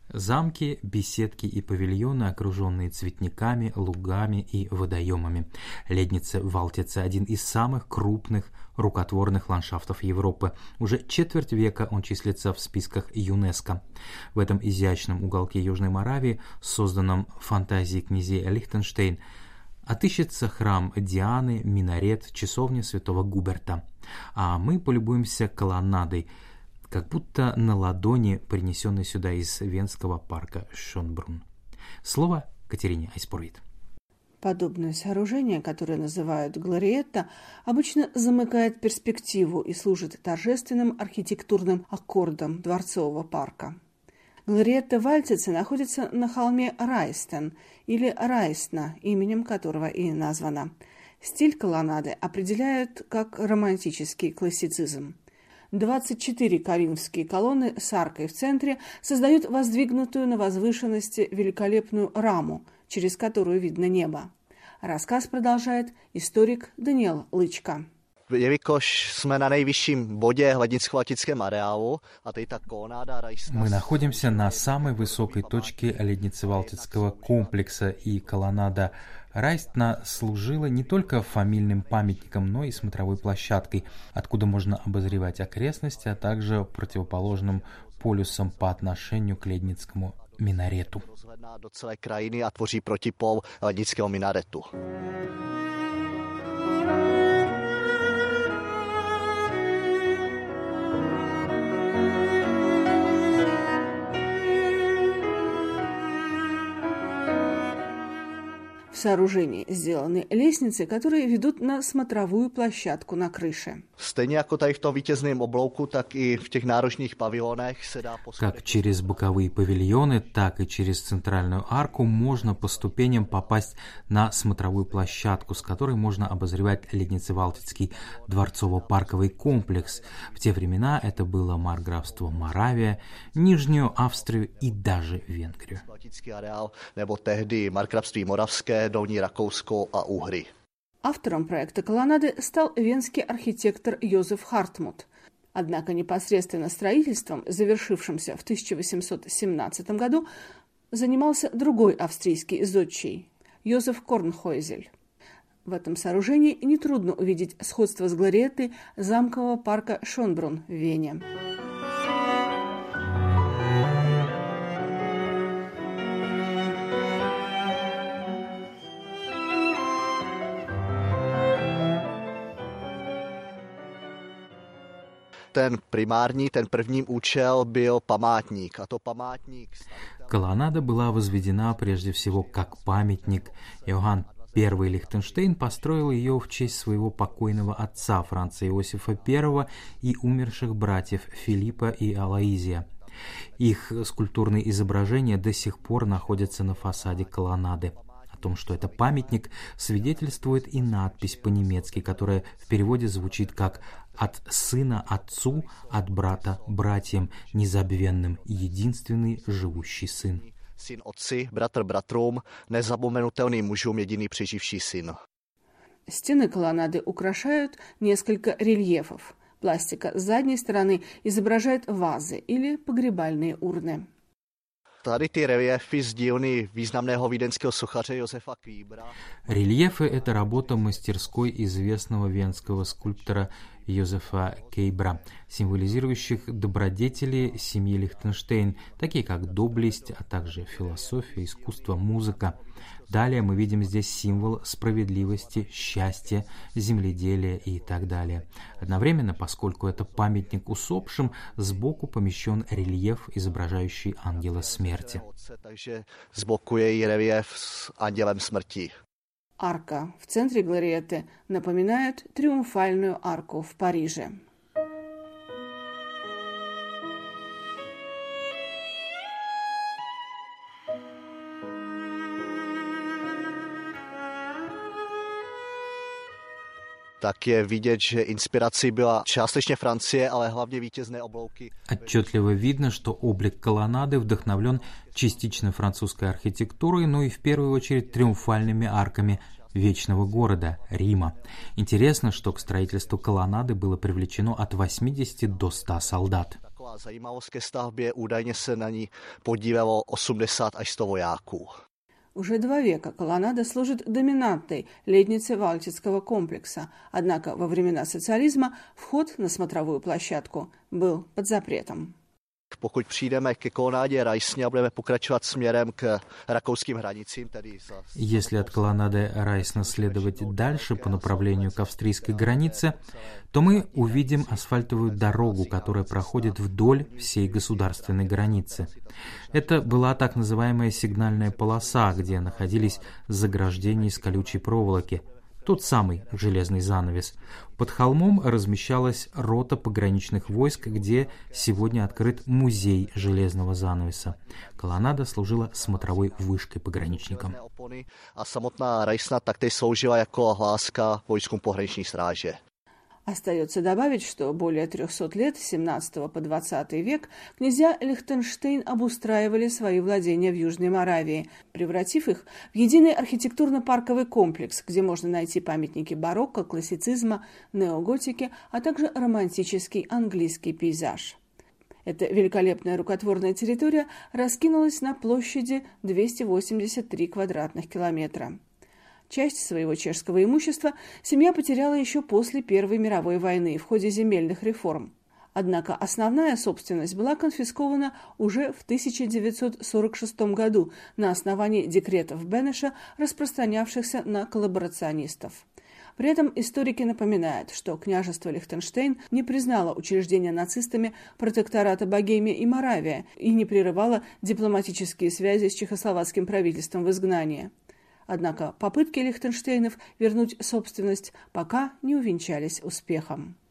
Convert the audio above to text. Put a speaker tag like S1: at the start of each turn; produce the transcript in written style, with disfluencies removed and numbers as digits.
S1: Замки, беседки и павильоны, окруженные цветниками, лугами и водоемами. Ледница Валтица – один из самых крупных рукотворных ландшафтов Европы. Уже четверть века он числится в списках ЮНЕСКО. В этом изящном уголке Южной Моравии, созданном фантазией князей Лихтенштейн, отыщется храм Дианы, минарет, часовня святого Губерта. А мы полюбуемся колоннадой, как будто на ладони, принесенной сюда из Венского парка Шонбрунн. Слово Катерине Айспурвит.
S2: Подобное сооружение, которое называют глориетта, обычно замыкает перспективу и служит торжественным архитектурным аккордом дворцового парка. Глориетта Вальтице находится на холме Райстен или Райстна, именем которого и названа. Стиль колоннады определяют как романтический классицизм. 24 коринфские колонны с аркой в центре создают воздвигнутую на возвышенности великолепную раму, через которую видно небо. Рассказ продолжает историк Даниэл Лычко.
S3: Jelikož jsme na nejvyšším bodě Lednicko-Valtickém areálu a tady ta kolonáda Rajstna.
S1: Мы находимся на самой высокой точке Леднице-Валтицкого комплекса, и колоннада Райстна служила не только фамильным памятником, но и смотровой площадкой, откуда можно обозревать окрестности, а также противоположным полюсом по отношению к Ледницкому минарету.
S3: Do celé krajiny a tvoří protipol Lednického minaretu.
S2: В сооружении сделаны лестницы, которые ведут на смотровую площадку на крыше.
S3: Stejně jako tady v tom vítězném oblouku, tak i v těch náročných pavilonech se dá
S1: Как через боковые павильоны, так и через центральную арку можно по ступеням попасть на смотровую площадку, с которой можно обозревать Леднице-Валтицкий дворцово-парковый комплекс. В те времена это было марграфство Моравия, Нижнюю Австрию и даже Венгрию.
S3: Valtický areál, nebo tehdy markrabství Moravské, Dolní Rakousko a Uhry.
S2: Автором проекта колоннады стал венский архитектор Йозеф Хартмут. Однако непосредственно строительством, завершившимся в 1817 году, занимался другой австрийский зодчий – Йозеф Корнхойзель. В этом сооружении нетрудно увидеть сходство с глориеттой замкового парка Шонбрунн в Вене.
S3: Ten prvním účel byl památník. A to památník...
S1: Колоннада была возведена прежде всего как памятник. Иоганн I Лихтенштейн построил ее в честь своего покойного отца Франца Иосифа I и умерших братьев Филиппа и Алоизия. Их скульптурные изображения до сих пор находятся на фасаде колоннады. О том, что это памятник, свидетельствует и надпись по-немецки, которая в переводе звучит как «От сына отцу, от брата братьям, незабвенным, единственный живущий сын».
S3: Syn otci, bratr bratrům, nezapomenutelným mužům, jediný přeživší syn.
S2: Стены колоннады украшают несколько рельефов. Пластика с задней стороны изображает вазы или погребальные урны.
S3: Tady ty reliefy z dílny významného vídeňského sochaře Josefa Kýbra.
S1: Рельефы – это работа мастерской известного венского скульптора Йозефа Кейбра, символизирующих добродетели семьи Лихтенштейн, такие как доблесть, а также философия, искусство, музыка. Далее мы видим здесь символ справедливости, счастья, земледелия и так далее. Одновременно, поскольку это памятник усопшим, сбоку помещен рельеф, изображающий ангела смерти.
S3: Takže sboku je i relief s andělem smrti.
S2: Арка в центре глориетты напоминает триумфальную арку в Париже.
S3: Tak je vidět, že inspirací byla částečně Francie, ale hlavně vítězné oblouky.
S1: Отчетливо видно, что облик колоннады вдохновлен частично французской архитектурой, но и в первую очередь триумфальными арками вечного города Рима. Интересно, что к строительству колоннады было привлечено от 80 до 100 солдат.
S3: Zajímavost ke stavbě, údajně se na ní podílelo 80 až 100 vojáků.
S2: Уже 2 века колоннада служит доминантой лестницы Валтицкого комплекса, однако во времена социализма вход на смотровую площадку был под запретом.
S3: Pokud přijdeme ke kolonádě Rajsně a budeme pokračovat směrem k rakouským hranicím, tedy
S1: Если от колоннады Райсна следовать дальше по направлению к австрийской границе, то мы увидим асфальтовую дорогу, которая проходит вдоль всей государственной границы. Это была так называемая сигнальная полоса, где находились заграждения из колючей проволоки, тот самый железный занавес. Под холмом размещалась рота пограничных войск, где сегодня открыт музей железного занавеса. Колоннада служила смотровой вышкой пограничникам.
S3: A samotná Rajsna taktéž sloužila jako hláska vojskům pohraniční stráže.
S2: Остается добавить, что более 300 лет, с 17 по 20 век, князья Лихтенштейн обустраивали свои владения в Южной Моравии, превратив их в единый архитектурно-парковый комплекс, где можно найти памятники барокко, классицизма, неоготики, а также романтический английский пейзаж. Эта великолепная рукотворная территория раскинулась на площади 283 квадратных километра. Часть своего чешского имущества семья потеряла еще после Первой мировой войны в ходе земельных реформ. Однако основная собственность была конфискована уже в 1946 году на основании декретов Бенеша, распространявшихся на коллаборационистов. При этом историки напоминают, что княжество Лихтенштейн не признало учреждения нацистами протектората Богемия и Моравия и не прерывало дипломатические связи с чехословацким правительством в изгнании. Однако попытки Лихтенштейнов вернуть собственность пока не увенчались успехом.